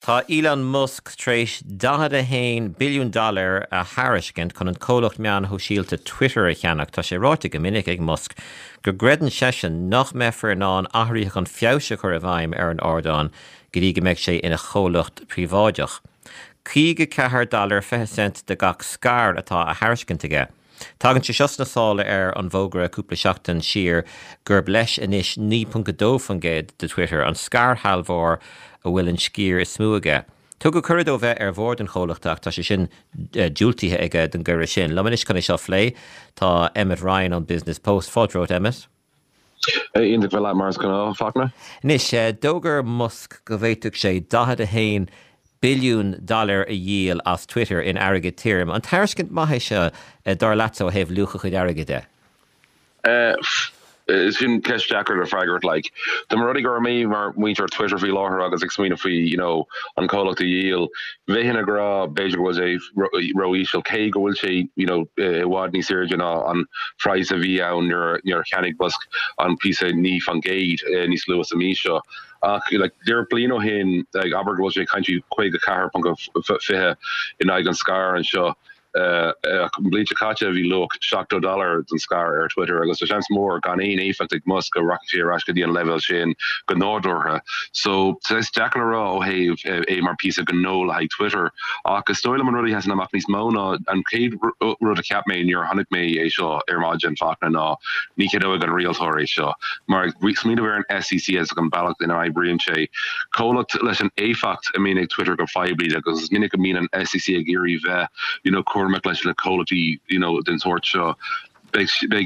Tá Elon Musk tréis $10 billion a Harriscint chun an cólacht meán ho síalta Twitter a cheannach tá sé ráite go minic ag Musk gur gredan sesin nach mefar ná an athraíoch an fiabhse chur a bhaim ar an ardán go dtí go mbeidh sé ina chólacht príváideach. $40 50 de gach scar atá a Harriscint aige. Tágann sé seos na sála ar an bhógra cúpla seachtain siar gurb leis inis 9.2 fan géad de Twitter an scar halmhór a bhfuil an scír is smú aige. Tu go cuireadh ó bheith ar bhór den cholachtach tá sé sin dúiltithe aige den gura sin. Lamanis chuna seo flé tá Emmett Ryan an Business Post fáilrót Emmett. Indig bhfuil mars go fána. Nis dógur Musk go bhhéiteach sé $10 billion a díal as Twitter in airgid tírim. An Harriscint maithe se dar leat ó heh lucha chuid airgide. Sin Kesh Jacker or Fragert like the Marodi Gourmet mar winter Twitter fi láthar agus ag smína fi, an call the yield. Vehin gra Beja was a roishal K gohfuil sé, wadni surgeon on fries a vi on your Canig busk on piece of knee fan gate Nis Lewis Amisha. Like they're blino hin like Aber was a country quake a car punk of fihe in Igan Scar and show. Bleach Kacha vi look shocked $1 than scar ar Twitter agus chance more gan ein effective Musk a rocket rashkadian level shin gnodor so says Jack Ra have a mar piece of gnol like Twitter Stoilman really has an amachnis mona and Kate wrote a cap me in your 100 me a show Ermagen Fakna na Nikido gan realtor show Mark weeks me to wear an SEC as a ballot in I brim che Cola listen a fact I mean Twitter go 5 because minik mean an SEC a geary Cormac le quality, den sort big,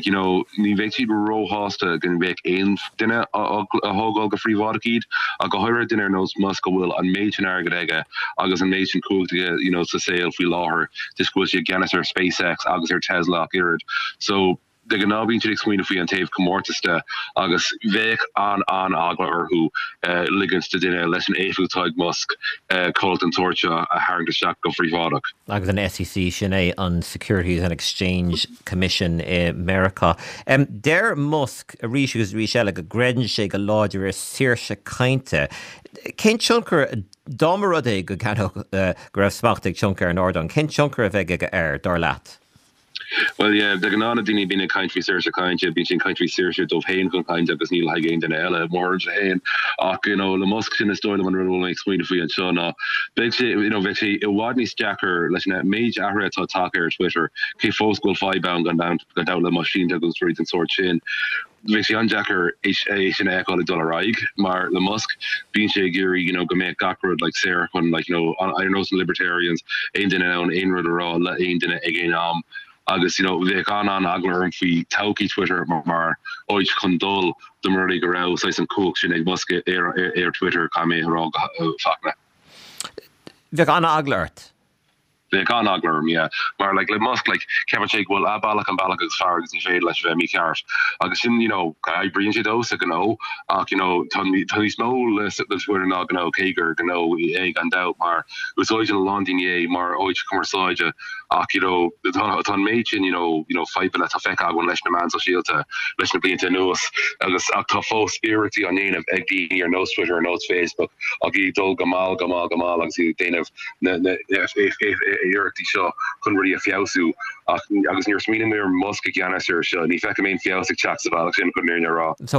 ni weet je bureau hoste gan week een dinner a hogol go free vodkid a go hoire dinner nos Musk will an major argadega agus an nation cool to sale fi law this was your Genesis or SpaceX agus or Tesla geared so de gan ná bín exmuoine faoi an taobh comórtaiste agus bheith an agla orthú ligann de duine leis an éifútáid Musk cult an torte a haing seach go phríomhádach. Agus an SEC sin é an Securities and Exchange Commission America. Der Musk a ríis agus ríis eile go gredan sé go láidir saoirse cainte. Cén tionchar dámarad é go ceannach go raibh smachtaigh tionchar an ardán. Cén tionchar a bheith go air dar leat? Well, yeah, the Ganana dini been a country search kind of being country search of Hain kind of Neil Hagen and Ella more Hain. The Musk in the story when we're explain free and so no. Big Vichy Wadney Jacker let's not major Ahra talker Twitter. K folks go 5 bound got down the machine that goes straight and sort chin. Vichy on Jacker Asian echo $1 Mar the Musk being Geary, go make Gockrod like Sarah when I know some libertarians ain't in own ain rudder all ain't in it again agus bheith an aglar fi tauki Twitter mar oich chundul de murray go ra sais an coach sin ag Musk air Twitter kamé rag fakna. Bheith an aglart. They can agler yeah mar like Musk like Kevin Shake will balak and balak as far as he like me cars agus I bring you those Tony Small that's where not Kager egg and out mar was always in London mar oich commercial the ton machin 5 at a feka when leis na man so shield to leis na blinte nose agus a tough spirit on name of egg or no Twitter or no Facebook I'll give dul gamal agus Dane of Ericty seo chun ruí a fiosú agus níor smíanam ar Musk Genesis seo ní feice mé fiosig chats of Alex in chun near rá. So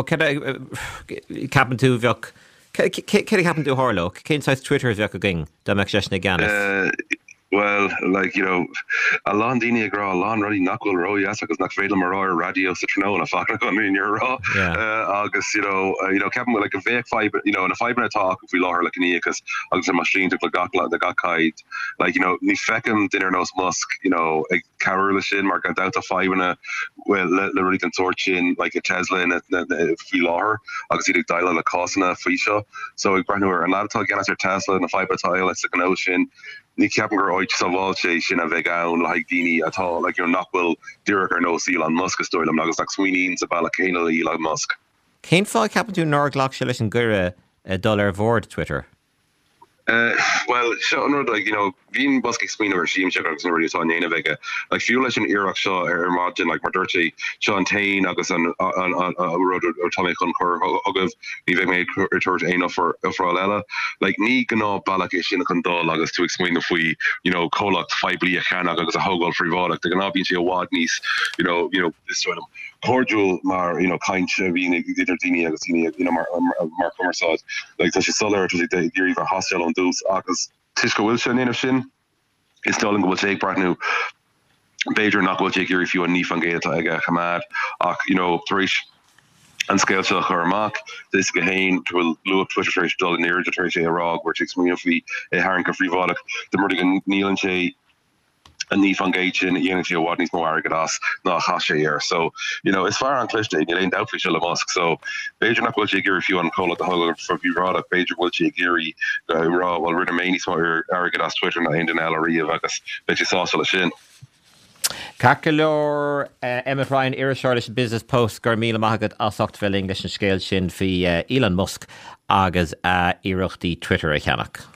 capan tú bheoch ce capan tú Harlow cén sais Twitter bheoch a ging da meach seisna Genesis. Well, like, a long dini gra a long really knuckle row, yes, because not fatal Maroy radio citrono a fuck in your raw. August, kept like a vac 5, in a 5 minute talk if we lower like an because August a machine took the got kite. Like, ni fecum dinner nose Musk, a Carol shin mark out to 5 in a well let really consortium like a Tesla and if we lower, August he dial on the cost in a free show. So brand new and a lot of talk against Tesla and a 5 tile, it's like an ocean. Ní ceapan gur oich saváilte sin a bheith ann le daoine atá le nachhfuil dúireach ar nó Elon Musk stoilm agus nach swinoín sa bailla céine Elon Musk. Cén fá ceapan tú ná ghlach se leis an gcuire $1 bhór Twitter? Well, being busking spin over Sheem Checker already saw Nana Vega. Like few like an Iraq Shaw or Margin like Mardirty, Sean Tain, August on road or Tommy Concur, Hugav, Nivek made return enough for Alella. Like Ni Gano Balakish in the Condol, August to explain if we, Kolak, Fibly, Can, August a Hogol free Volak, they're gonna be a Wadneys, this sort of cordial, Mar, kind Shavini, Gidardini, Agostini, Mark Comersod, like such a solar to the Gary for hostile on those August. Tishka Wilson in Shin is Dolan go take part new Beiger not go take if you a Nifan Gate Hamad Trish and scale to Mark this Gahain to Lua Twitter Trish Dolan near to Trish Rog where takes me if we a Harrington free Volok the Murdigan Neil and Shay and Nifan Gate in Unity what needs more Argadas not Hasha here. So, it's far on Clish Day, you ain't out for Shilla Musk. So Beiger not will Giri if you want to call it the whole for you Rod Beiger will Giri Raw while we're the main small Argadas Twitter and in Ellery of August, but you saw Shin. Cacalor Emmett Ryan Irish Business Post Garmila Mahagad Asoctvel English and Scale Shin fi Elon Musk Agas Irochti Twitter Echanak.